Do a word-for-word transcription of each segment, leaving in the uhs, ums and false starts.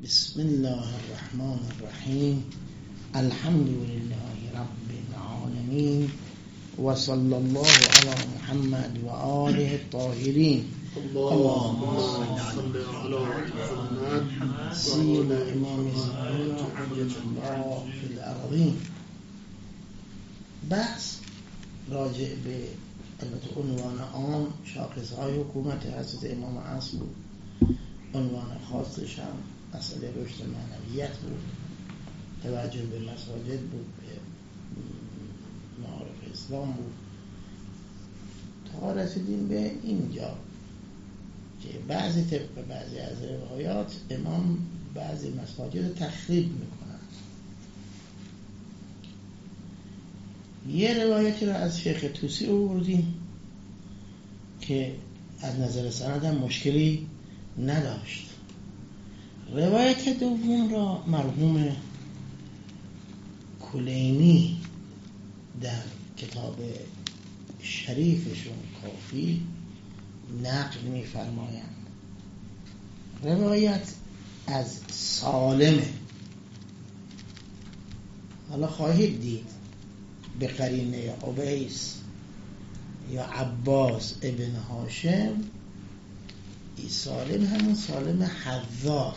بسم الله الرحمن الرحیم. الحمد لله رب العالمین و صلی الله علی محمد و آله الطاهرین. اللهم صل على محمد سید امام زمان حجت الله فی الارضین. بحث راجع به البته عنوان عام شاخصهای حکومت حضرت امام عصر بود، عنوان خاصش هم مسئله رشد معنویت بود، توجه به مساجد بود، به معارف اسلام بود، تا رسیدیم به اینجا که بعضی طبق بعضی از روایات امام بعضی مساجد تخریب میکنن. یه روایتی رو از شیخ طوسی آوردیم که از نظر سند هم مشکلی نداشت. روایت دوم را مرحوم کلینی در کتاب شریفشون کافی نقل می‌فرمایند. روایت از سالمه. حالا خواهید دید به قرینه عبیس یا عباس ابن هاشم، این سالم همون سالم حذار.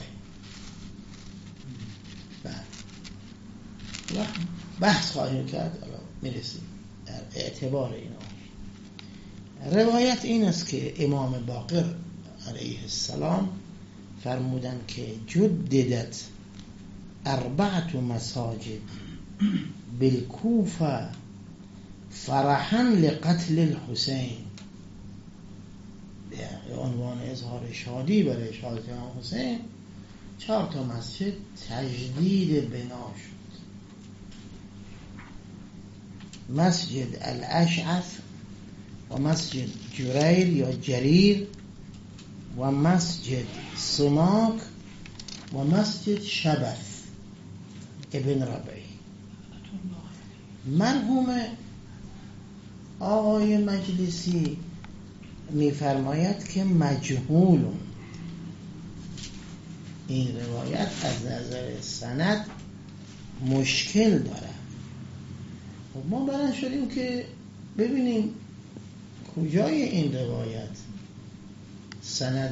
بله بحث خواهیم کرد، حالا میرسیم در اعتبار اینا. روایت این است که امام باقر علیه السلام فرمودند که جددت اربعت مساجد بالکوفه فرحا لقتل الحسین، به عنوان اظهار شادی برای شهادت امام حسین چهار تا مسجد تجدید بنا شد. مسجد الاشعث و مسجد جریر یا جریر و مسجد سماک و مسجد شبث ابن ربیع. مرحوم آقای مجلسی می‌فرماید که مجهولون، این روایت از نظر سند مشکل داره. ما برای شدیم که ببینیم کجای این روایت سند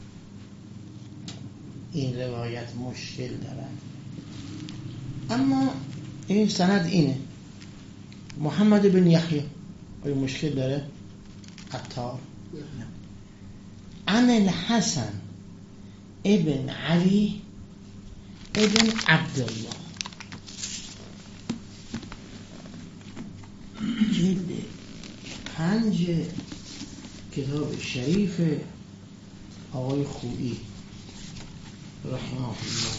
این روایت مشکل داره. اما این سند اینه: محمد بن یحیی. آیا مشکل داره؟ عطار عن الحسن ابن علی ابن عبدالله، جلد پنج کتاب شریف آقای خویی رحمه الله.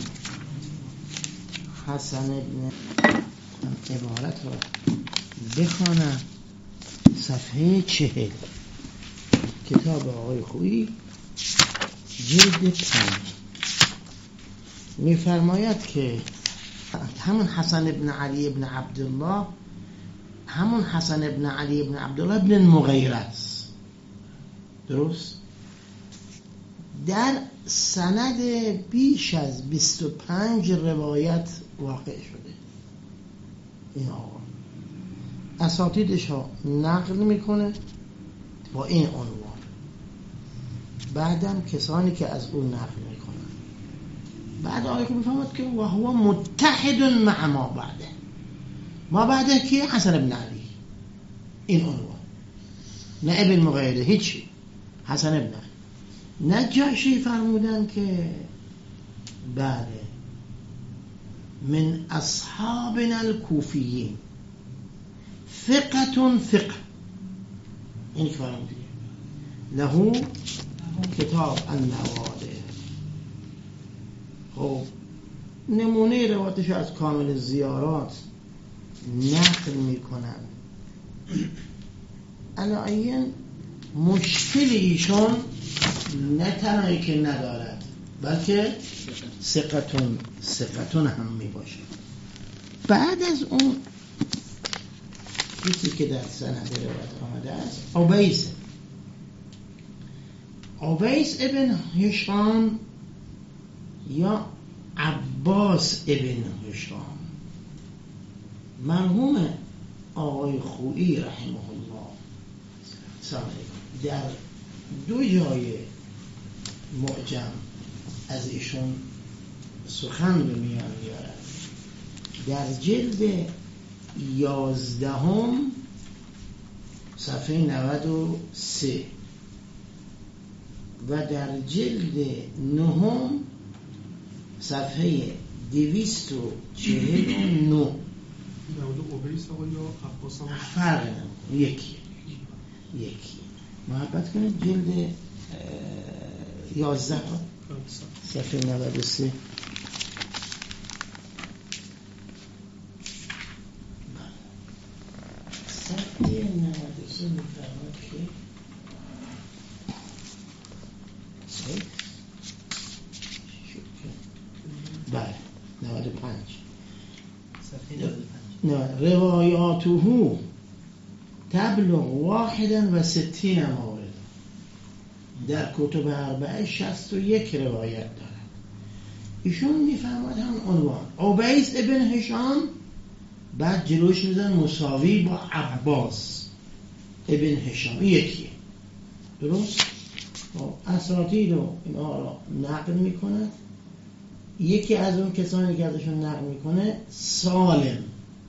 حسن ابن عبارت را بخوانم، صفحه چهل، کتاب آقای خویی جلد پنج. میفرماید که همون حسن ابن علی ابن عبدالله همون حسن ابن علی ابن عبدالله ابن المغیره است. درست؟ در سند بیش از بیست و پنج روایت واقع شده. این آقا اساتیدش ها نقل میکنه با این عنوان، بعدم کسانی که از اون نقل میکنن. بعد آقای خوب میفهمد که و هو متحد مع ما بعده. ما بعده که حسن ابن علی، این عنوان، نه ابن مغیره، هیچی، حسن ابن علی. نجاشی فرمودن که بله من اصحابنا الکوفیین ثقة ثقة، این که فرمودی له کتاب النوادر. خب نمونه روایتش از کامل زیارات نقل میکنن. علایین مشکل ایشان نه تنهایی که ندارد، بلکه ثقتون ثقتون هم میباشه. بعد از اون کسی که در سند روایت آمده است عبیس عبیس ابن هشام یا عباس ابن هشام مرحوم آقای خویی رحمه الله در دو جای معجم از ایشون سخن رو میان میارد. در جلد یازدهم صفحه نود و سه و در جلد نهم صفحه دویست و چهل و نه فرق نمون یکی یکی محبت کنید جلد یازده صفحه نود و سه صفحه نود و سه میفرماد که بله نود و پنج صفحه نود و پنج نه روایاته تبلغ واحدا و ستین مورد در کتب اربعه شصت و یک روایت دارد. ایشون میفرماد هم عنوان عبیس ابن هشام بعد جلوش میزن مساوی با عباس ابن هشام یکیه درست؟ اساطیر رو اینها را نقل میکنه. یکی از اون کسانی که ازشون نقل میکنه سالم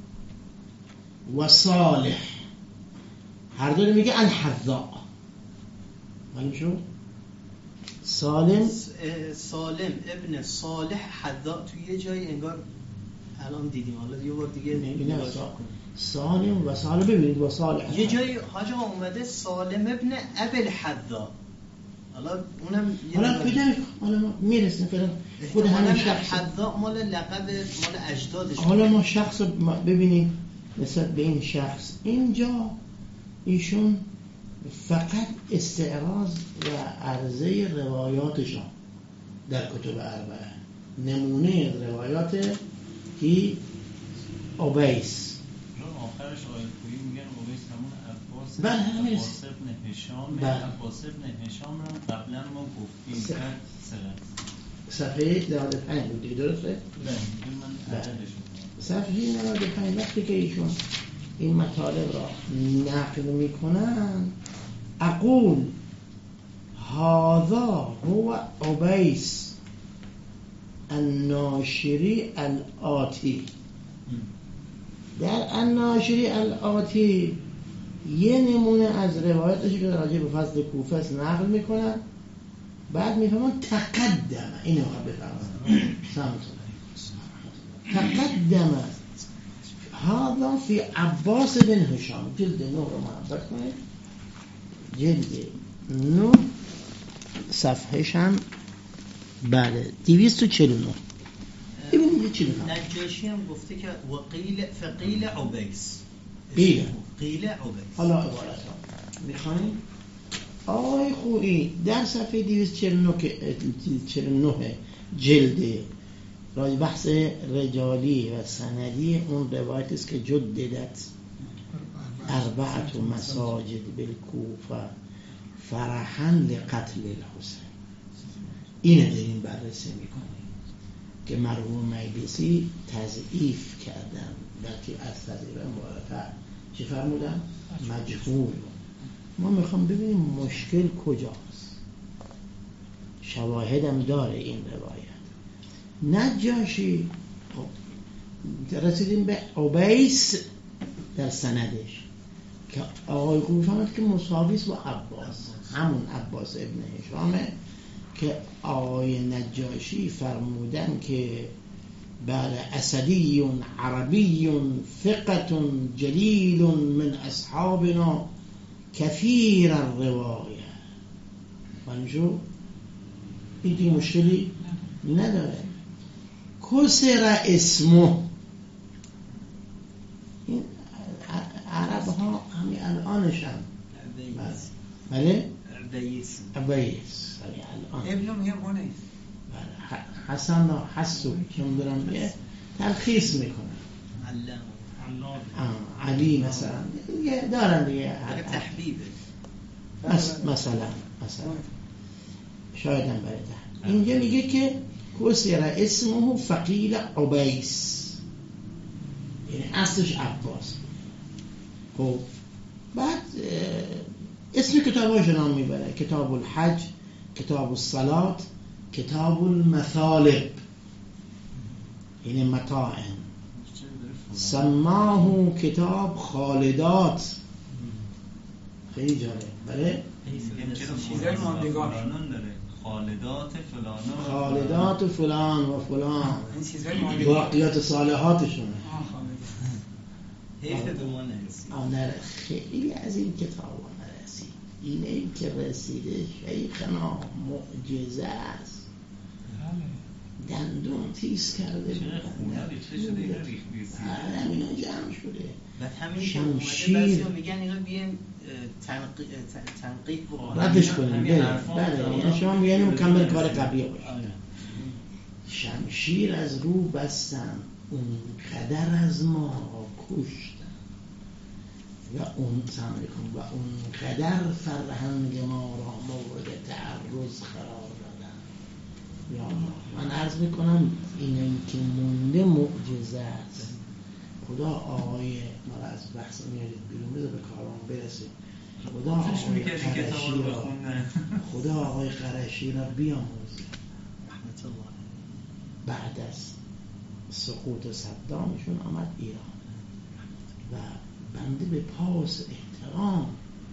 و صالح هر دو میگه الحذاء معلوم شد؟ سالم سالم ابن صالح حذاء تو یه جایی انگار الان دیدیم حالا یه بار دیگه نگاه کنیم سالم و صالح ببینید و صالح یه جایی حاج اومده سالم ابن ابل حذاء حالا اونم حالا پیدا میکنم حالا ما میرسیم فعلا خود همین شخص حذاء مال لقب مال اجدادش حالا ما شخص ببینیم نسبت به این شخص اینجا ایشون فقط استعراض و عرضه روایاتشان در کتب اربعه نمونه روایات کی عبیس آخرش آیه کویی میگن عبیس همون عباس بله همین عباس ابن هشام بله. عباس ابن هشام رو قبلا ما گفتیم که صفحه نود و پنج بود درسته؟ بله من عددش صفحه نود و پنج وقتی که ایشون این مطالب را نقل میکنن اقول هذا هو عبیس الناشری الآتی در الناشری الآتی یه نمونه از روایتش که راجع به فضل کوفه است نقل میکنن بعد میفهمن تقدم اینو رو بفرمایید تقدم هذا فی عباس بن هشام جلد نه رو محبت کنید جلد نه صفحهش هم بله دویست و چهل و نه ببینید چی میگم نجاشی هم گفته که وقیل فقیل عبیس قیل قیل عبیس حالا عبارت ها میخواین آقای خویی در صفحه دویست و چهل و نه جلد راجع بحث رجالی و سندی اون روایت است که جددت اربعت مساجد بالکوفه فرحا لقتل الحسین اینه داریم بررسی میکنیم که مرحوم مجلسی تضعیف کردن بلکه از تضعیف مبارکه چی فرمودن؟ مجهول. ما میخوام ببینیم مشکل کجاست. شواهدم داره این روایت. نجاشی رسیدیم به عبیس در سندش که آقای خویی فهمد که مساویس با عباس همون عباس ابن هشامه که آقای نجاشی فرمودن که بله اسدی عربی ثقة جلیل من اصحابنا کثیر الروایه منجو این مشکلی نداره. کسر اسمه این عرب ها همین الانش هم بله عبیس عبیس ابن میگم اونه حسن و حسو چون دارم یه تلخیص میکنن علی مثلا دارن دیگه تحبیبه مثلا مثلا شاید هم برای تحبیب اینجا میگه که کسر اسمه فقیل عبیس، یعنی اصلش عباس. خب بعد اسم کتاباش نام میبره: کتاب الحج، کتاب الصلاة، کتاب المثالب، یعنی متاعن. سماه کتاب خالدات، خیلی جالب. بله چیزای ماندگار خالدات فلان خالدات و فلان و فلان، باقیات صالحاتشونه. حیف به ما نرسید. آنه خیلی از این کتاب ها نرسید. اینه این که رسیده شیخنا معجزه است. دندون تیز کرده چه خونده چه شده این ریخ بیسی همینو جمع شده. بعد همین شمشیر بعضی میگن اینا بیایم تنقیح بکنیم، ردش کنیم. بله یعنی شما میگن مکمل کار قبلی باشه. شمشیر از رو بستن، اون قدر از ما کشتن و اون و اون قدر فرهنگ ما را مورد تعرض قرار دادن. یا من عرض میکنم اینه که مونده معجزه است. خدا آقای ما از بحث میارید بیرون، بذار به کاران برسیم. خدا آقای قرشی را خدا آقای قرشی را بیاموزه. رحمت الله. بعد از سقوط صدامشون آمد ایران و بنده به پاس احترام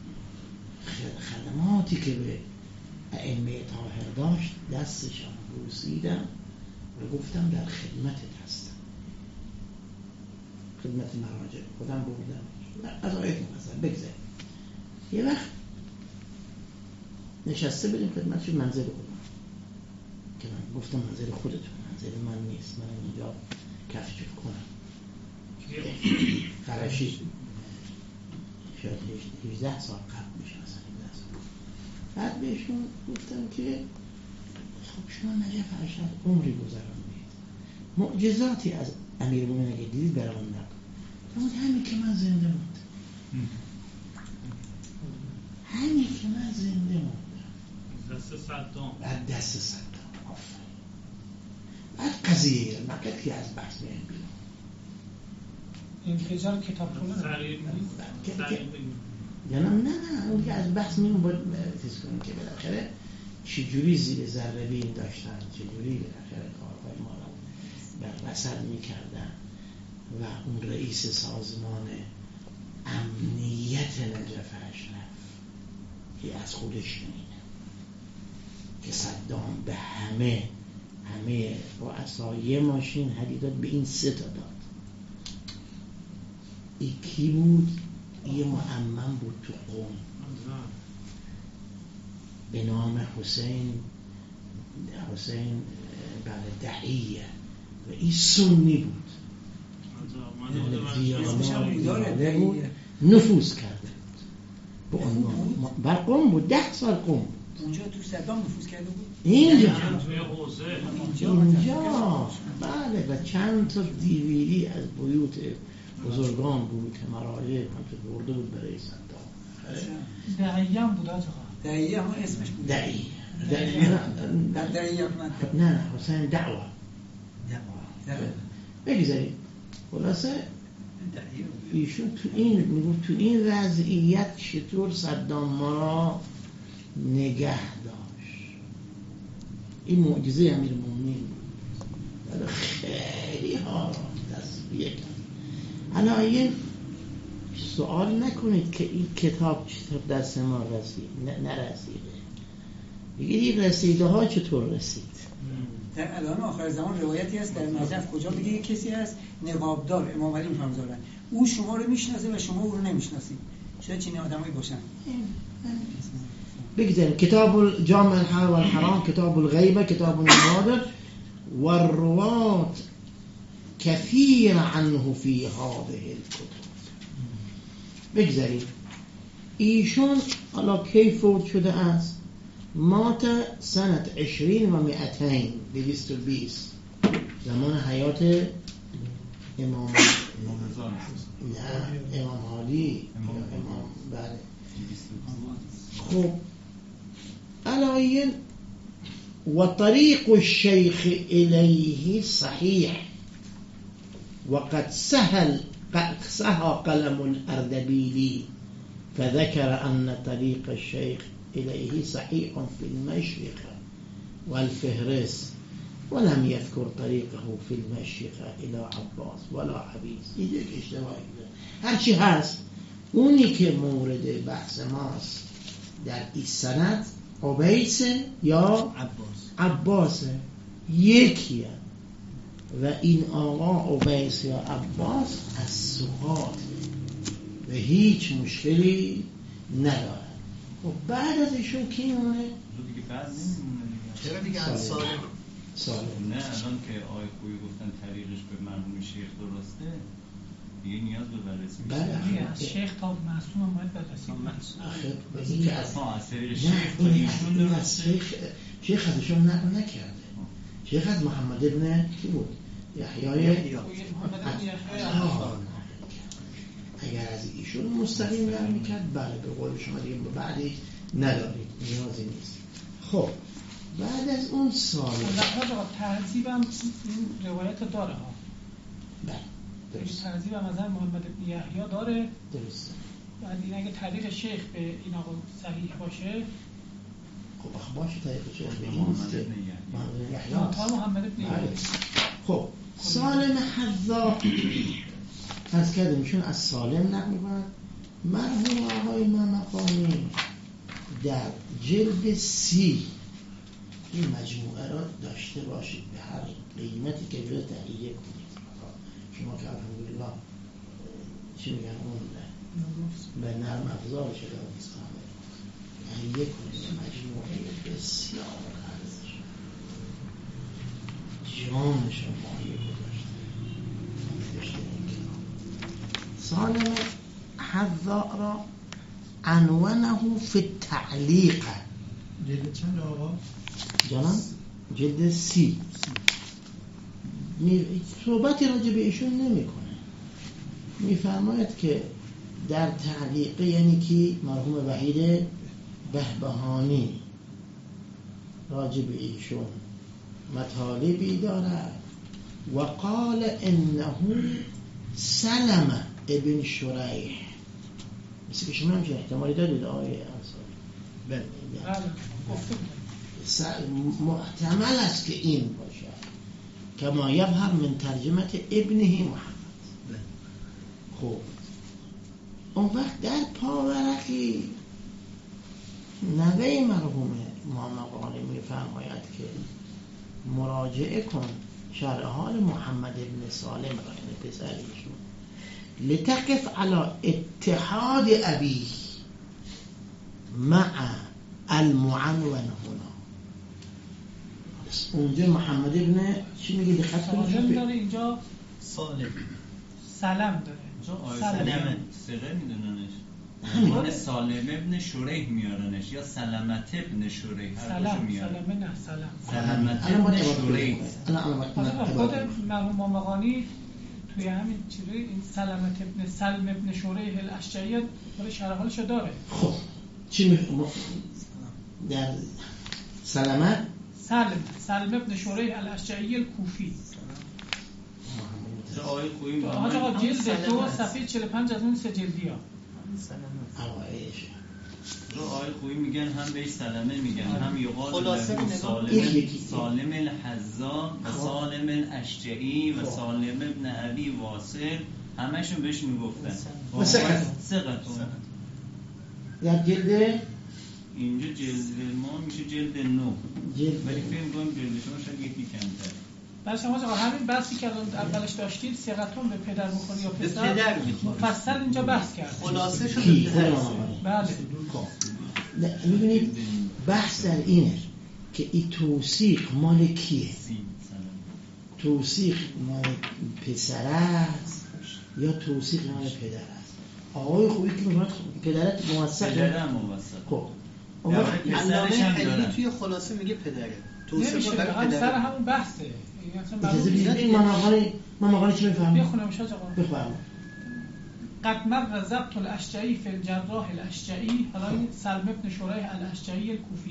خدماتی که به ائمه طاهر داشت دستشان بوسیدم و گفتم در خدمتت هستم، خدمت مراجع خودم بودم. از آیت مقصر بگذاریم. یه وقت نشسته بودیم خدمتش منزل خودم که من گفتم منزل خودتون، منزل من نیست، من اینجا کف جفت کنم. قرشی شاید هجده سال قبل میشه، مثلا هجده سال. بعد بهشون گفتم که خب شما نجف ارشد عمری گذراندید، معجزاتی از امیرالمومنین اگه دیدید برامون نکن. فرمود همین که من زنده موندم، همین که من زنده موندم. دست صدام بعد دست صدام آفرین. بعد قضیه مکت که از بحث میان بیرون انفجار کتاب خونه سریع یعنی نه نه اون که از بحث میون باید تیز کنیم که بالاخره چجوری زیر ذره بین داشتن، چجوری بالاخره کارهای ما را بر رسد میکردن و اون رئیس سازمان امنیت نجف اشرف که از خودش شنیده که صدام به همه همه رؤسای ماشین هدیدات به این سه تا داد. یکی بود یه معمم بود تو قم به نام حسین حسین بله دعیه و این سنی بود، دیانه بود، نفوذ کرده بود به عنوان بر قم بود، ده سال قم بود. اونجا تو صدام نفوذ کرده بود. اینجا اینجا اینجا بله و چند تا دیویدی از بیوت بزرگان بود که مراجع هم که برده بود برای صدام. دعیه هم بود آجا، دعیه هم اسمش بود. دعیه دعیه دعیه نه نه حسین دعوه بگذاریم. خلاصه ایشون تو این میگفت تو این وضعیت چطور صدام ما را نگه داشت. این معجزه امیرالمومنین بود. خیلی ها تصویه کرد. حالا این سوال نکنید که این کتاب چطور دست ما رسید، نرسیده. بگید این رسیده ها چطور رسید. در الان آخر زمان روایتی هست در نجف کجا میگه یک کسی هست نقابدار امام علی میفرمایند او شما رو میشناسه و شما او رو نمیشناسید. شاید چنین آدمایی باشن. بگذاریم. کتاب الجامع الحلال والحرام، کتاب الغیبه، کتاب النوادر و الروات كثير عنه في هذه الكتب. بگذاریم. ایشون حالا کی فوت شده است؟ مات سنت عشرین و مئتین دویست و بیست زمان حیات امام نه امام علی امام بله. خب علایل وطريق الشيخ إليه صحيح وقد سهل قد سهى قلم الأردبيلي فذكر أن طريق الشيخ إليه صحيح في المشيخة والفهرس ولم يذكر طريقه في المشيخة إلى عباس ولا عبيس. ایده که اشتباهی بوده. هرچی هست اونی که مورد بحث ماست در این سند عبیس یا عباس عباسه یکیه و این آقا عبیس یا عباس از ثقات و هیچ مشکلی نداره. و بعد از ایشون کی مونه؟ رو دیگه بعد نمیمونه دیگه. چرا دیگه از سالم سالم. نه الان که آقای خویی گفتن طریقش به مرحوم شیخ درسته دیگه نیاز به بررسی بله. دیگه از شیخ تا معصوم هم باید بررسی آخه به این که از اصلا از طریق نه شیخ به این ایشون از درسته. شیخ شیخ ازشون نقل نکرده. شیخ از محمد ابن کی بود؟ یحیای یحیی. محمد بن یحیی آه. اگر از ایشون مستقیم نقل میکرد بله به قول شما دیگه بعدی ندارید نیازی نیست. خب بعد از اون سال لحظه آقا تهذیب هم این روایت داره ها. بله این درست تهذیب هم از محمد بن یحیی داره. درسته. بعد این اگه طریق شیخ به این آقا صحیح باشه خب آخه باشه طریق شیخ به این محمد نیست که ابن یحیی. محمد بن یحیی تا است. محمد بن بله. یحیی. خب سالم حذا از کردیم ایشون از سالم نقل میکنن. مرحوم آقای ممقانی در جلد سی این مجموعه را داشته باشید به هر قیمتی که جدا تهیه کنید. شما که الحمدلله چی میگن اون به نرم افزار شده نیست کامل تهیه کنید مجموعه بسیار ارزش جان شما یه گذاشته. سالم حذاء را عنوانه فی التعلیق جلد چند آقا؟ جنان جلد سی می... صحبتی راجع به ایشون نمی کنه. میفرماید که در تعلیق یعنی که مرحوم وحید بهبهانی راجع به ایشون مطالبی دارد و قال انه سلم ابن شریح مثل که شما همچه احتمالی دارید آقای انصاری بله بله گفته بود. محتمل است که این باشد کما یظهر من ترجمت ابنه محمد. خب اون وقت در پاورقی نوه مرحوم مامقانی میفرماید که مراجعه کن شرح حال محمد ابن سالم را این پسر ایشون لتقف على اتحاد ابی مع المعنون هنا. اونجا محمد ابن چی میگه دقت سالم کنید داره اینجا سالم سلم داره آقای سلم سلم سقه میدوننش عنوان سالم ابن شریح میارنش یا سلمت ابن شریح هر دوشو سلم میارن. سلمه نه سلم سلمت الان باید ابن تبادل شریح کنید. الان الان باید مثلا تبادل خود کنید. مرحوم مامقانی توی همین چیزی این سلمت ابن سلم ابن شریح الاشجعی برای شرح حالشو داره. خب چی میخوام در سلامت سلم سلم ابن شریح الاشجعی الکوفی. آقای خویی آقا آقا جلد سلمت. دو صفحه چهل و پنج از اون سه جلدی ها. اوایش رو آقای خویی میگن هم بهش سلمه میگن هم یقال خلاصه له نگاه. سالم یکی. سالم الحذا و سالم الاشجعی و خب. سالم ابن ابی واصل همشون بهش میگفتن و سقط. سقطون. در جلد اینجا جلد ما میشه جلد نو جلد ولی فکر می‌کنم جلد شما شاید یکی کمتر. بعد شما آقا همین بحثی که الان اولش داشتید ثقتون به پدر بخوری یا به پسر پدر می‌خوره. مفصل اینجا بحث کرد. خلاصه شد کی؟ به خود پدر. مامقانی. بله خب نه، میبینید بحث در اینه که این توصیق مال کیه؟ سی سلام. توصیق مال پسر است یا توصیق مال پدر است؟ آقای خوبی که میگوید پدرت موثقه. پدرم موثق. خب اون در وقت واقع پسرش علامه هم حلی دارن. توی خلاصه میگه پدره. توصیف نمیشه برای هم سر پدره. همون بحثه. یعنی اصلا اجازه معلوم بدید نیست. این مامقانی مامقانی چی میفهمه؟ بخونم شاید آقا. بفرما. قد مر ضبط الاشجعی فی الجراح الاشجعی حالا این سلم ابن شریح الاشجعی الکوفی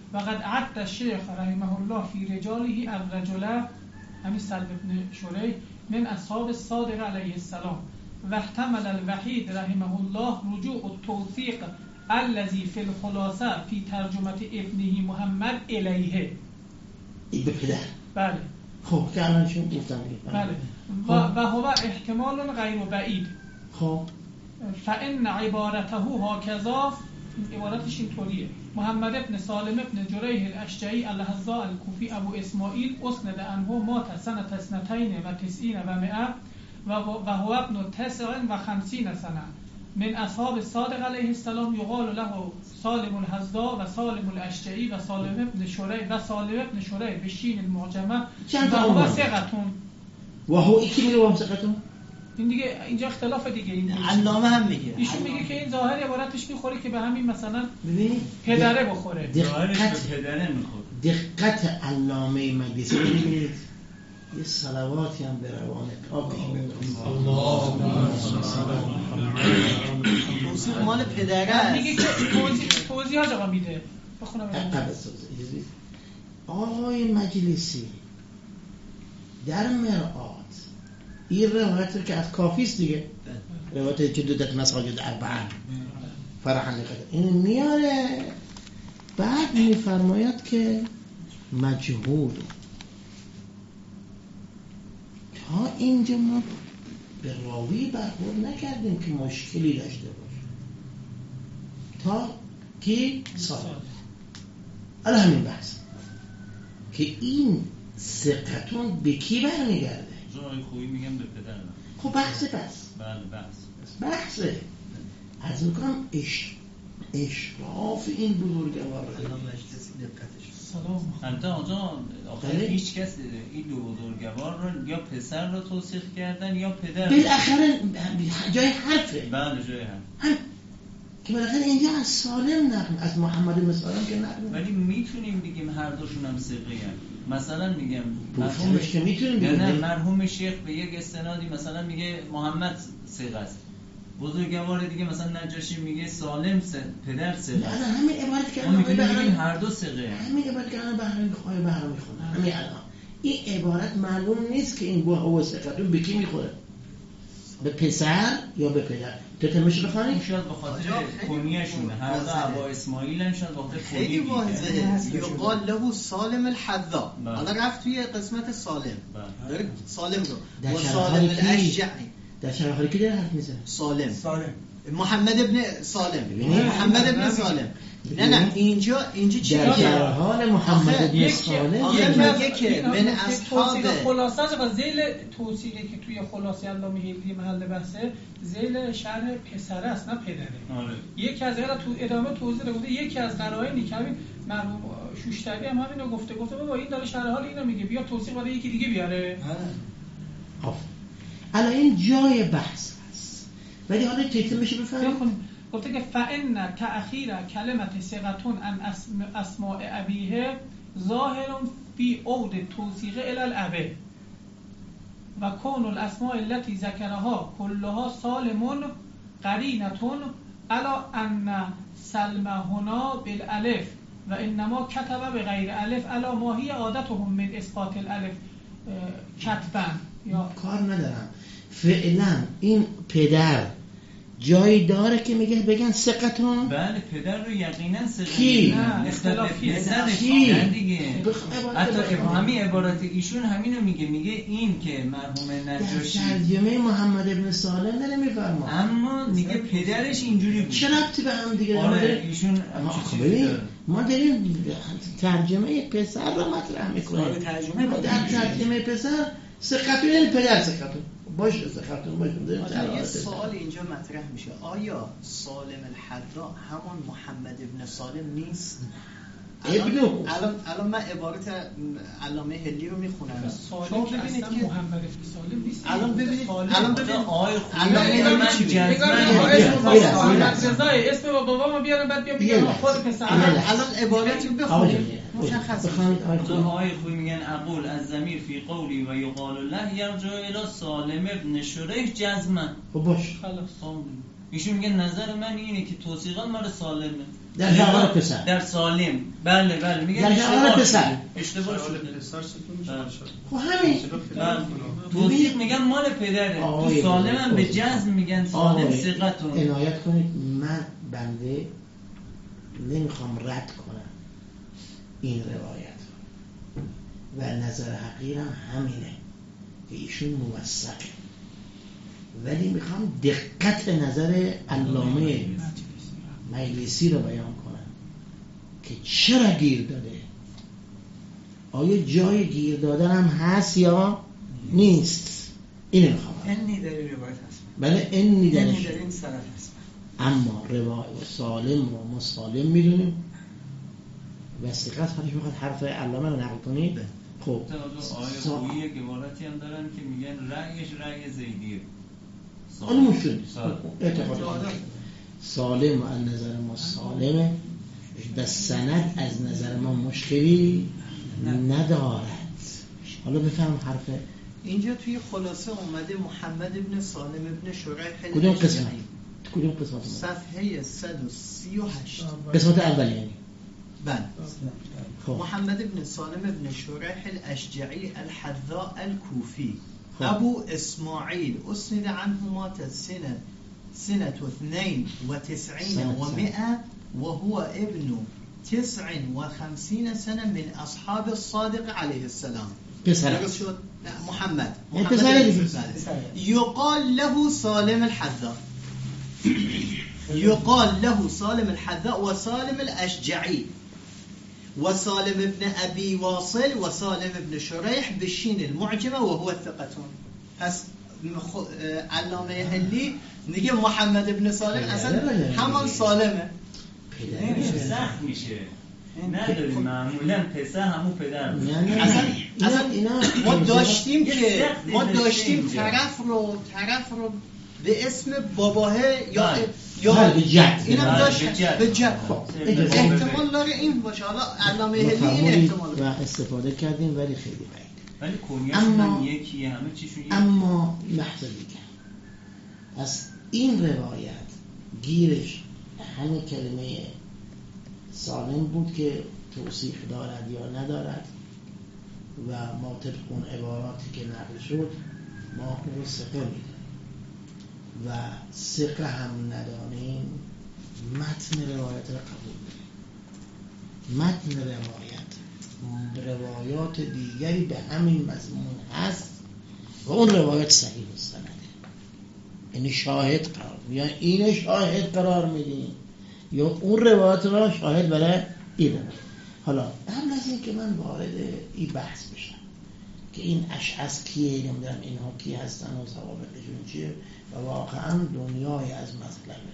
وقد عد الشيخ رحمه الله في رجاله الرجل همین سلم ابن شریح من اصحاب الصادق علیه السلام و احتمل الوحید رحمه الله رجوع التوثیق الذي في الخلاصه في ترجمه ابنه محمد الیه به پدر. بله خب که الان چون گفتم بله و و هو احتمال غیر بعید. خب فان عبارته هكذا، عبارتش اینطوریه: محمد ابن سالم ابن جریح الاشجعی الحذاء الکوفی ابو اسماعیل اسند عنه مات سنة اثنتین و تسعین و مئة و هو ابن تسع و خمسین سنه من اصحاب الصادق علیه السلام یقال له سالم الحذاء و سالم الاشجعی و سالم ابن شریح و سالم ابن شریح بشین المعجمه و هو ثقتون. و هو یکی میگه و ثقتون؟ این دیگه اینجا اختلاف دیگه. این علامه هم میگه، ایشون میگه که این ظاهر عبارتش میخوره که به همین مثلا ببینید پدره بخوره، دقت پدره میخوره. دقت علامه مجلسی ببینید، یه صلواتی هم به روان پاکش می‌کنیم. توصیف مال پدره است. میگه که توضیح توضیح ها میده. بخونم قبل توضیح. آقای مجلسی در مرآت این روایت رو که از کافی است دیگه، روایت جدودت مساجد اربعه فرحان نکرد این میاره، بعد میفرماید که مجهول. تا اینجا ما به راوی برخورد نکردیم که مشکلی داشته باشه تا که صادق. الان همین بحث که این ثقتون به کی برمیگرده؟ جای خوبی میگم به پدر. خب بحث بس بله بحث بحثه از میکنم اش... اشراف این بزرگوار رو الان مجلسی دقتش. سلام. البته آنجا آخر هیچ کس این دو بزرگوار رو یا پسر رو توصیف کردن یا پدر. بالاخره جای حرفه. بله جای حرف. هم که بالاخره اینجا از سالم نقل، از محمد بن سالم که نقل. ولی میتونیم بگیم هر دوشون هم ثقه ان. مثلا میگم مرحومش که میتونیم بگیم نه مرحوم شیخ به یک استنادی مثلا میگه محمد ثقه است، بزرگوار دیگه مثلا نجاشی میگه سالم س... پدر ثقه است. نه همین عبارت که ما میگیم هر دو ثقه. همین عبارت که الان بهرام میخواد بهرام میخونه همین الان این عبارت معلوم نیست که این با هو ثقتون به کی میخوره، به پسر یا به پدر. تو تمش بخونید شاید به خاطر کنیه‌شونه، هر دو ابا اسماعیل هم شاید به خاطر خیلی واضحه. یقال له سالم الحذاء. حالا رفت توی قسمت سالم داره سالم رو و سالم الاشجعی در شرح حالی که داره حرف میزنه سالم سالم محمد ابن سالم محمد ابن سالم. نه نه اینجا اینجا چی در میگه؟ شرح حال محمد ابن سالم آخه میگه که من اصحاب خلاصه و ذیل توصیلی که توی خلاصه علامه هیلی محل بحثه ذیل شرح پسر است نه پدره. آره. یکی از اینا تو ادامه توضیح داده، یکی از قرائنی که همین مرحوم شوشتری هم همینو گفته گفته بابا این داره شرح حال اینو میگه، بیا توصیح برای یکی دیگه بیاره. آف الان این جای بحث است، ولی حالا تیتر میشه بفهمیم. گفته که فإن تأخیر کلمت ثقتون عن اسم اسماء ابیه ظاهر فی عود توثیق الی الابه و کون الاسماء التي ذکرها كلها سالمون قرینتون علی ان سلم هنا بالالف و انما کتب بغیر الف علی ما هی عادتهم من اسقاط الالف کتبا. یا کار ندارم فعلا این پدر جایی داره که میگه بگن ثقتون؟ بله پدر رو یقینا ثقه کی؟ نسبت به پسرش دیگه. حتی همین عبارت ایشون همینو میگه، میگه این که مرحوم نجاشی در ترجمه محمد ابن سالم داره میفرما، اما میگه پدرش اینجوری بود. چه ربطی به هم دیگه داره؟ آره ایشون ببین ما داریم ترجمه پسر رو مطرح میکنیم. ترجمه در ترجمه پسر ثقتون یعنی پدر ثقتون باشه، ثقتون باشه. یه سوال اینجا مطرح میشه، آیا سالم الحذاء همون محمد ابن سالم نیست؟ ابن الان الان من عبارت علامه هلی رو میخونم. شما ببینید که محمد ابن سالم نیست. الان ببینید الان ببینید آقای علامه من جزمن رضای اسم بابا ما بیارن بعد بیا بگم خود پسر. الان عبارتی رو بخونید مشخصه. آقای خوی میگن اقول از ضمیر فی قولی و یقال له یرجع الی سالم ابن شریح جزما. خب باش خلاص ایشون میگه نظر من اینه که توصیقا مال سالمه. در شهر پسر در سالم بله بله میگه در شهر پسر اشتباه شده پسر ستون بله. شد. خب همین بله. توصیف میگن مال پدره، تو آقای سالم هم به توصیف. جزم میگن سالم آقای، ثقتون. عنایت کنید، من بنده نمیخوام رد کنم این روایت و نظر حقیرم همینه که ایشون موثقه، ولی میخوام دقت نظر علامه مجلسی رو بیان کنم که چرا گیر داده. آیا جای گیر دادن هم هست یا نیست؟ اینو میخوام. انی در این روایت هست. بله انی درش. انی در این سند هست. اما روایت سالم رو مسالم میدونیم و ثقت خودش میخواد حرف علامه رو نقل کنید. خب آیه سا... خویی یک عبارتی هم دارن که میگن رأیش رأی زیدیه. اون مشکل اعتقاد سالم و از نظر ما سالمه و سند از نظر ما مشکلی ندارد. حالا بفهم حرف اینجا توی خلاصه اومده محمد ابن سالم ابن شریح کدوم قسمت؟ کدوم قسمت؟ صفحه صد و سی و هشت قسمت اول یعنی بله. خب. محمد ابن سالم ابن شریح الاشجعی الحذاء الكوفي خب. ابو اسماعیل اسند عنهما سنة سنة اثنين وتسعين ومئة وهو ابن تسع وخمسين سنة من أصحاب الصادق عليه السلام. پسر شد محمد محمد بله. يقال له سالم الحذاء يقال له سالم الحذاء وسالم الأشجعي وسالم ابن أبي واصل وسالم ابن شريح بالشين المعجمة وهو الثقتون. پس علامه هلی نگه محمد ابن سالم اصلا همان سالمه. نمیشه سخت میشه نداریم معمولا پسر همون پدر اصلا اصلا ما داشتیم که ما داشتیم طرف رو طرف رو به اسم باباه یا یا به جد اینم داشت به جد احتمال داره این باشه. حالا علامه هلی این احتمال و استفاده کردیم ولی خیلی بعید. ولی کنیاشون هم یکیه همه چیشون یکیه. اما لحظه دیگه پس این روایت گیرش همین کلمه سالم بود که توصیف دارد یا ندارد و ما طبق اون عباراتی که نقل شد ما اون رو ثقه میدیم و ثقه هم ندانیم متن روایت رو قبول داریم. متن روایت روایات دیگری به همین مضمون هست و اون روایت صحیح السنده، یعنی شاهد قرار یا این شاهد قرار میدیم یا اون روایت را شاهد برای این. حالا هم از این که من وارد این بحث بشم که این اشعث کیه، نمیدونم اینها کی هستن و سوابقشون چیه و واقعا دنیای از مطلبه.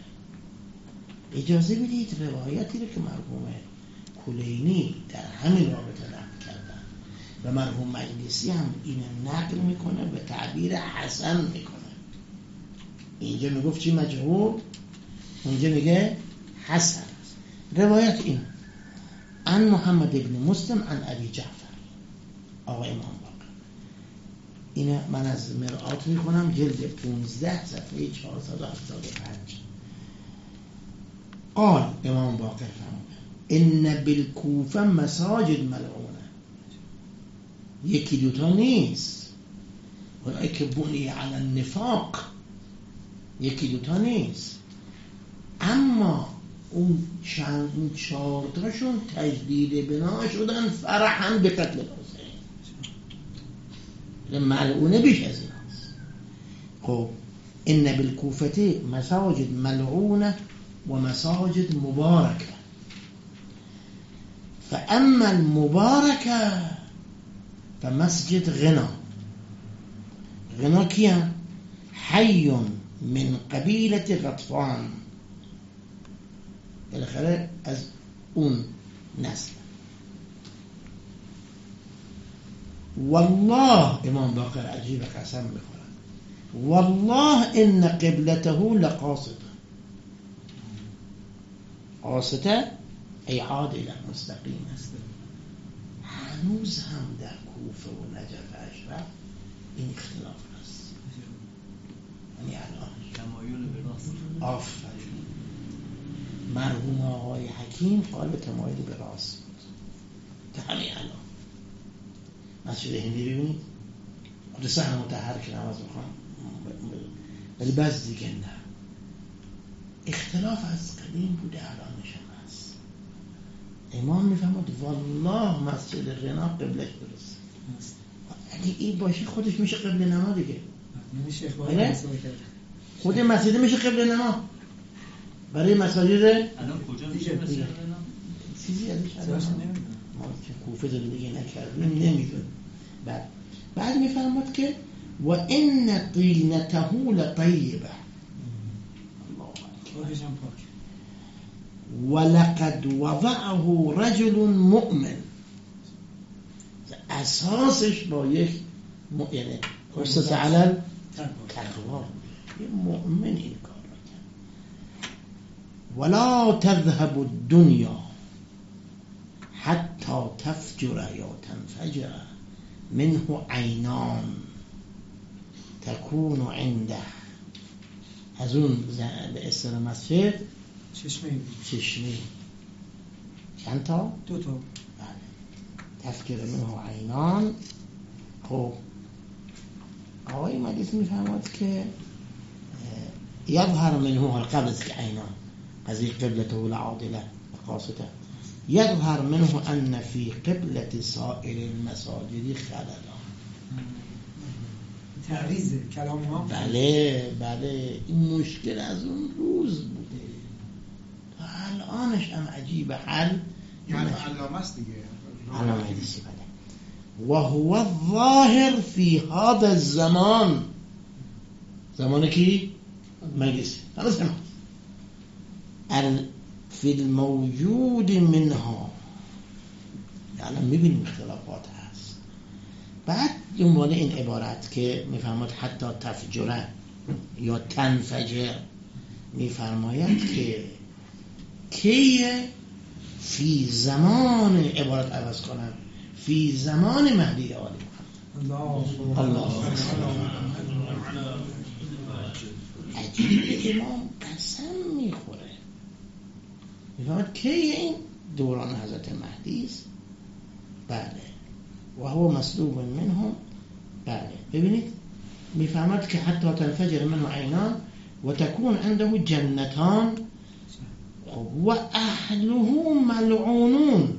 اجازه بدید روایتی رو که مرحوم کلینی در همین رابطه نقل کردن و مرحوم مجلسی هم اینو نقل میکنه به تعبیر حسن میکنه. اینجا میگفت چی مجهول، اونجا میگه حسن. روایت این عن محمد ابن مسلم عن ابی جعفر آقای امام باقر. این من از مرآت میخونم جلد پونزده صفحه چهارصد و هفتاد و پنج. قال امام باقر فرمود ان بالکوفه مساجد ملعونه. یکی دوتا نیست، اونایی که بنی علی النفاق یکی دوتا نیست، اما اون چند اون چهار تاشون تجدید بنا شدن فرحاً به قتل حسین. ملعونه بیش از این هست. خب ان بالکوفه مساجد ملعونه و مساجد مبارکه فاما المبارکه فمسجد غنا. غنا کیه؟ حی من قبیلة غطفان، بالاخره از اون نسل. والله امام باقر عجیب قسم میخورد والله ان قبلته لقاصده. قاصده ای عادله مستقیم است. هنوز هم در کوفه و نجف اشرف این اختلاف هست. یعنی الان تمایل به راست. آفرین مرحوم آقای حکیم حکیم حالت مایل به راست بود تا همین الان مسجد هندی ببینید خود صحن مطهر که نماز بخوام ولی بعض دیگه نه. اختلاف از قدیم بوده الانش هم هست. امام میفهمد والله مسجد غنا قبلش درست ولی این باشه خودش میشه قبل نما دیگه. نمیشه اخبار خود مسجد میشه قبل نما برای مساجد الان کجا میشه مسجد غنا؟ چیزی ازش الان ما که کوفه زندگی نکردیم نمیدونیم. بعد بعد میفرماد که و ان طینته لطیبه ولقد وضعه رجل مؤمن اساسش با یک یعنی اسس علی تقوا یه مؤمن این کار کرد. ولا تذهب الدنيا حتى تفجر یا تنفجر منه عینان تكون عنده. از اون به اصطلاح مسجد چشمه چشمه چند تا؟ دو تا. بله. تفجر منه عینان. خب آقای مجلس میفهمد که یظهر منه قبل از که عینان قضیه قبلته العاضله قاصده یظهر منه ان في قبلة سائر المساجد خللا. تعریض کلام امام. بله بله این مشکل از اون روز بوده تا الانش هم عجیب حل یعنی علامه است دیگه علامه دیسی. بله و هو الظاهر فی هذا الزمان. زمان کی؟ مجلس هذا زمان فی الموجود منها. الان میبینیم اختلافات هست. بعد دنبال این عبارت که میفرماید حتی تفجره یا تنفجر میفرماید که کیه فی زمان عبارت عوض کنم فی زمان مهدی آل محمد. الله عجیب امام قسم میخوره میفرماید کیه این دوران حضرت مهدی است. بله و هو مسلوب منهم. بله ببینید میفهمد که حتی تنفجر منه عینان و تكون عنده جنتان و اهله ملعونون.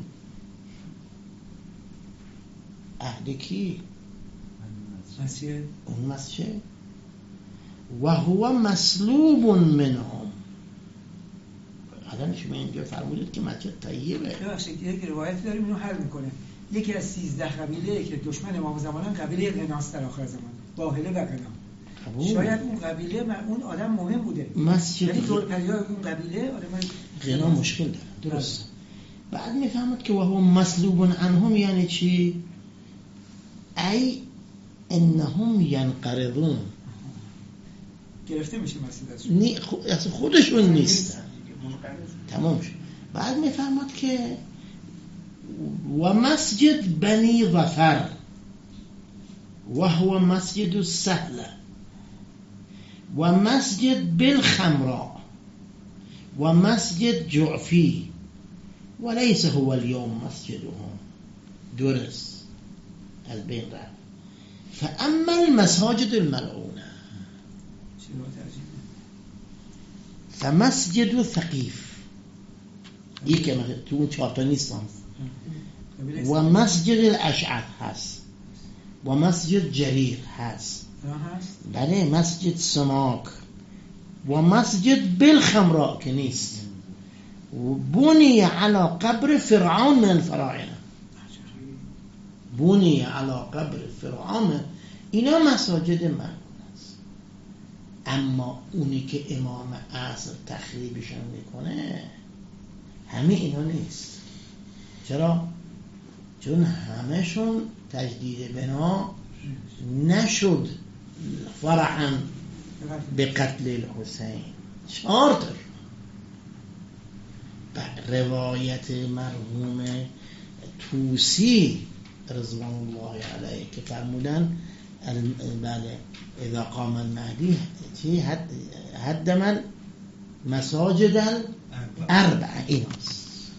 اهل کی؟ مسجد. اون مسجد. و هو مسلوب منهم. الان شما اینجا فرمودید که مسجد طیبه. ببخشید یک روایت داریم اینو حل میکنه. یکی از سیزده قبیله که دشمن امام زمانن قبیله غناست در آخر زمان. باهله و غنا. شاید اون قبیله اون آدم مهم بوده. مسجد یعنی دور پریای اون قبیله آدم غنا مشکل داره. درست. بعد میفهمد که و هو مسلوب عنهم یعنی چی؟ ای انهم ینقرضون. گرفته میشه مسجد ازشون خودشون نیستن. تمام شد. بعد میفهمد که و مسجد بنی ظفر و هو مسجد السهله و مسجد بالخمراء و مسجد جعفی و لیس هو اليوم مسجدهم. درست از بین رفت. فاما المساجد الملعونه فمسجد ثقيف یکی مثلا تو اون چهار تا نیستن و مسجد الاشعث هست و مسجد جریر هست. بله مسجد سماک و مسجد بالخمراء که نیست و بنی علی قبر فرعون من الفراعنه. بنی علی قبر فرعون. اینا مساجد من. اما اونی که امام عصر تخریبشون میکنه همه اینا نیست. چرا؟ چون همهشون تجدید بنا نشد فرحا به قتل الحسین. چهار تا روایت مرحوم توسی رضوان الله علیه که فرمودن بله اذا قام المهدی چی هدم مساجد الاربعه ایناست.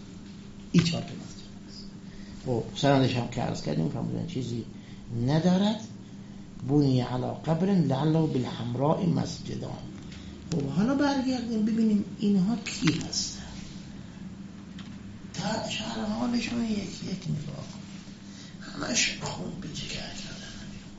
این چهار تا مسجد است. خب سندش هم که عرض کردیم فرمودن چیزی ندارد. بنی علی قبر لعله بالحمراء مسجدان. خب حالا برگردیم ببینیم اینها کی هستن. تا شهر حالشون یک یک نگاه همش خون به جگر کردن.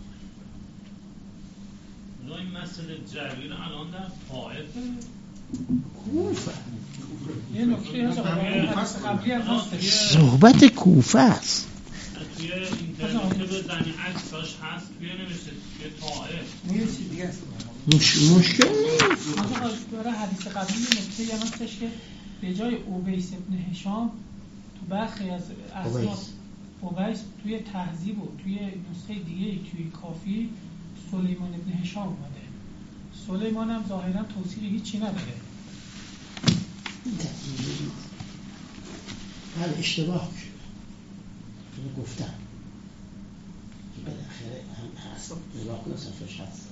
این مسئله جبیر الان در طائف کوفه یه نکته هست قبلی هم هستش. صحبت کوفه است. توی اینترنت بزنی عکساش هست توی نوشته توی طائف. یه چیز دیگه است. مش... مشکل نیست. مثلا برای حدیث قبلی نکته هم هستش که به جای اویس ابن هشام تو برخی از اسناد اویس توی تهذیب و توی نسخه دیگه توی کافی سلیمان ابن هشام اومده. سلیمان هم ظاهرا توصیل هیچی نداره. بله اشتباه شد. اینو گفتم بالاخره هم هست نگاه کنه صفحه هست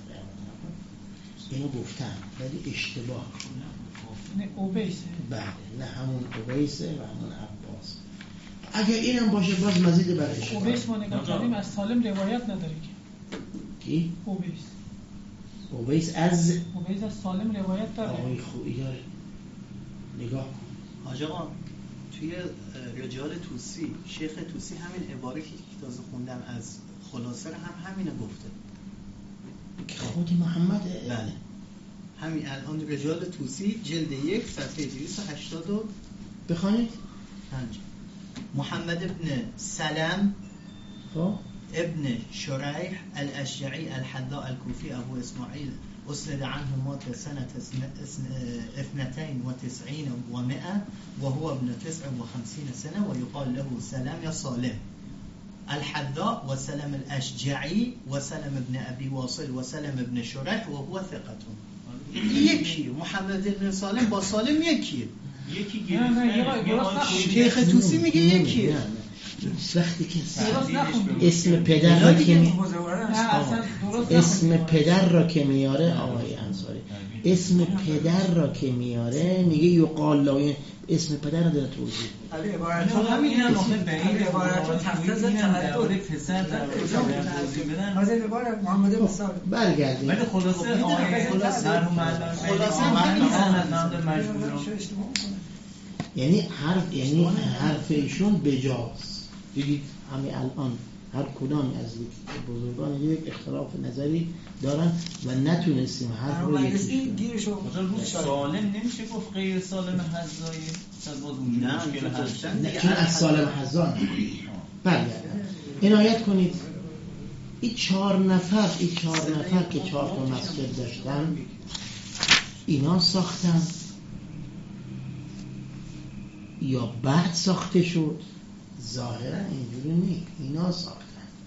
اینو گفتم ولی اشتباه نه اویسه. بله نه همون اویسه و همون عباس. اگر اینم باشه باز مزید بر اشتباه. اویس ما نگاه کردیم از سالم روایت نداره که کی؟ اویس اویس از اویس از سالم روایت داره. آقای خوبی داره نگاه کن. حاج آقا توی رجال توسی شیخ توسی همین عباره که تازه خوندم از خلاصه هم همینو گفته که خود محمد بله همین الان رجال توسی جلد یک صفحه دویست و هشتاد و بخوانید پنج. محمد ابن سلم خب ابن شريح الأشجعي الحذاء الكوفي أبو إسماعيل أسند عنه مات سنة اثنتين وتسعين ومئة وهو ابن تسع وخمسين سنة ويقال له سلام يا صالم. الحذاء وسلم الأشجعي وسلم ابن أبي واصل وسلم ابن شريح وهو ثقة. یکی محمد ابن سالم با سالم یکیه. یکی گرفته شیخ توسی میگه یکیه. وقتی که اسم پدر را که می... اسم پدر را که میاره آقای انصاری اسم پدر را که میاره میگه یقال له اسم پدر را داره توضیح. علی عبارت همین هم آخه به این عبارت رو تفسیر درباره پسر در توضیح بدن. حاضر عبارت محمد بن سالم برگردیم. ولی خلاصه آیه خلاصه خلاصه من مجبورم یعنی حرف یعنی حرف ایشون بجاست. دیدید همین الان هر کدام از بزرگان یک اختلاف نظری دارن و نتونستیم حرف رو یکیش کنیم. سالم نمیشه گفت غیر سالم حذایی شاید باز اون مشکل هست چون از سالم حذا برگردن عنایت کنید. این چهار نفر این چهار نفر که چهار تا مسجد داشتن اینا ساختن یا بعد ساخته شد؟ ظاهرا اینجوری نیست. اینا ساختن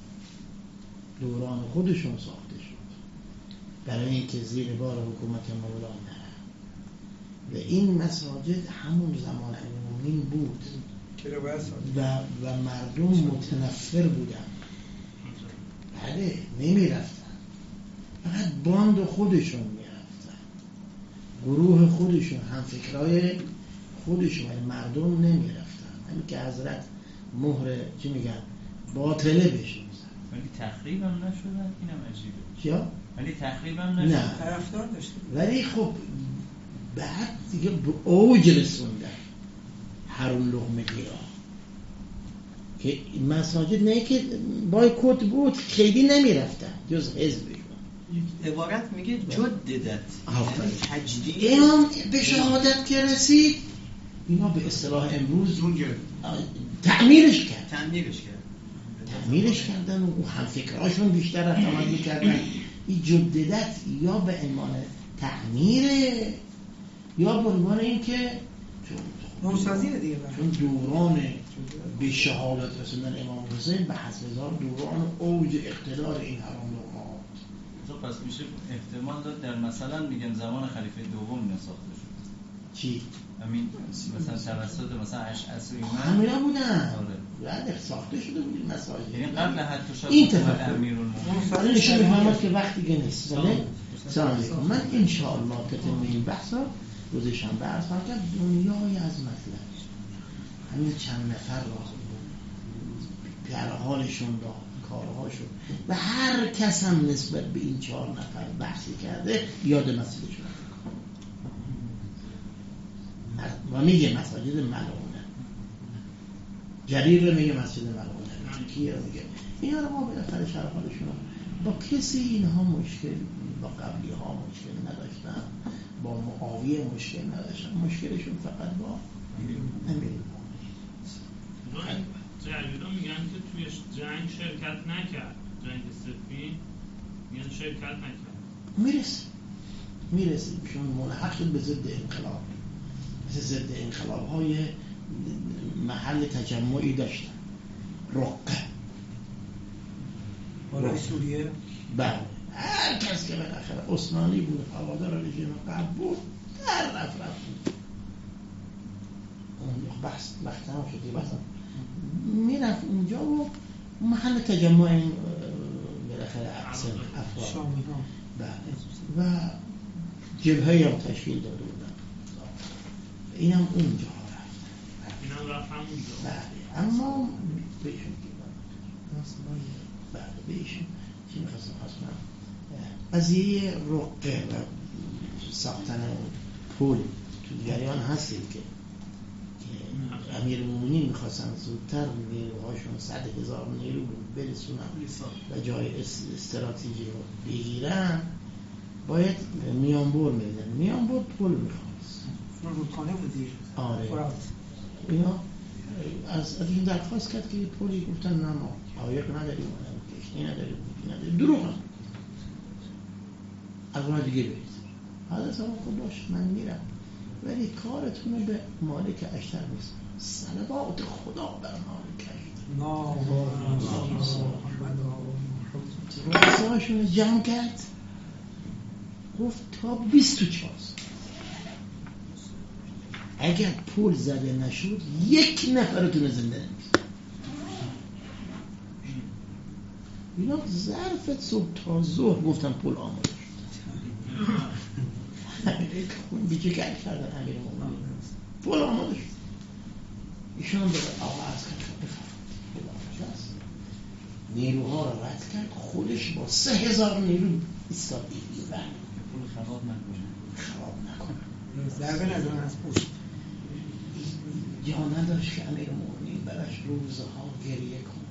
دوران خودشون ساخته شد برای اینکه زیر بار حکومت مولا نرن و این مساجد همون زمان امیرالمومنین بود و, و مردم متنفر بودن. بله نمی رفتن فقط باند خودشون می رفتن گروه خودشون هم فکرهای خودشون ولی مردم نمی رفتن. همین که حضرت مهر چی میگن باطله بشه ولی تخریب هم نشدن. اینم عجیبه. چیا؟ ولی تخریب هم نشدن. نه طرفدار داشته ولی خب بعد دیگه به اوج رسوندن هرون لقمه گیرا که مساجد نه که بایکوت بود خیلی نمی رفتن جز حزبی. عبارت میگه جددت تجدید اینا به شهادت که رسید اینا به اصطلاح امروز تعمیرش کرد تعمیرش کرد تعمیرش کردن و هم فکرهاشون بیشتر اعتماد میکردن. این جددت یا به عنوان تعمیره یا به عنوان این که نوسازی دیگه چون دوران به شهادت رسوندن امام حسین به حسب ظاهر دوران اوج اقتدار این حرام لقمات. پس میشه احتمال داد در مثلا میگم زمان خلیفه دوم اینا ساخته شد. چی؟ همین مثلا توسط مثلا اشعث و ایمان همینا بودن. آره. بعد ساخته شده بود این مساجد. یعنی قبل حتی شاید این تفکر امیرالمومنین نشون می‌فهمد که وقتی که نیست. بله. سلام علیکم. من ان شاء الله که این بحثا روز شنبه عرض کنم که دنیای از مطلب همین چند نفر را در حالشون را کارهاشون و هر کس هم نسبت به این چهار نفر بحثی کرده یاد مسجدشون و میگه مساجد ملعونه، جریر میگه مسجد ملعونه، کیه میگه اینا رو ما بالاخره شرح حالشون با کسی اینها مشکل با قبلی ها مشکل نداشتن، با معاویه مشکل نداشتن، مشکلشون فقط با امیر جریرا میگن که توی جنگ شرکت نکرد، جنگ صفین میگن شرکت نکرد. میرسه میرسه چون ملحق شد به ضد انقلاب، مثل ضد انقلاب های محل تجمعی داشتن. رقه بالای سوریه بله، هر کس که بالاخره عثمانی بود، هوادار رژیم قبل بود، در رفت رفت بود. اون بحث وقت هم شدی بحث میرفت اونجا و محل تجمع این بالاخره اکثر افراد شامی ها بله و جبهه هم تشکیل داده بودن. این هم اونجا رفت این هم رفت همونجا بله. اما بهشون بله بهشون چی میخواستم خواستم قضیه رقه و ساختن پول تو جریان هستید که امیر مومنین میخواستن زودتر نیروهاشون صد هزار نیرو برسونن و جای استراتژی رو بگیرن، باید میانبور میدن. میانبور پول میخواست، رودخانه بودی آره فرات. اینا از از این درخواست کرد که پولی، گفتن نه ما عایق نداریم، کشتی نداریم، نداریم، دروغ هم از اونها دیگه برید. حالا سلام خود باش من میرم ولی کارتون رو به مالک اشتر میسن. صلوات خدا بر مالک اشتر. روزهاشون رو جمع کرد، گفت تا بیست و چهار اگر پول زده نشد یک نفرتون زنده نمیشه. اینا ظرف صبح تا ظهر گفتن پول آماده شد. بیچه کل کردن امیر مومنین پول آماده شد. ایشان به آقا عرض کرد بفرد نیروها را رد کرد، خودش با سه هزار نیرو ایستاد ایدی بند پول خراب نکنه خراب نکنه ضربه نزدن از پشت. جا نداشت که امیر مومنین برش روزها گریه کنه.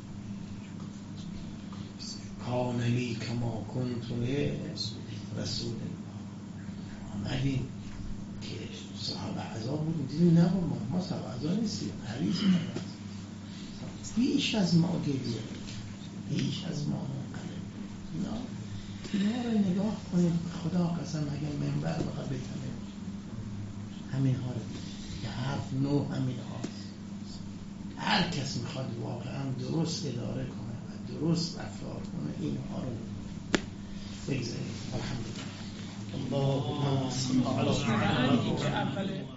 کانلی کما کنتوله رسول آمدیم که صاحب عذاب بود، دیدیم نه ما ما صاحب عذاب نیستیم، حریص نمید بیش از ما گریه، بیش از ما منقلب. اینا اینا رو نگاه کنید، خدا قسم اگر منبر بخواد بکنه همین ها رو که حرف نو همین هاست. هر کس میخواد واقعا درست اداره کنه و درست رفتار کنه این ها رو بگذارید. الحمدلله. الله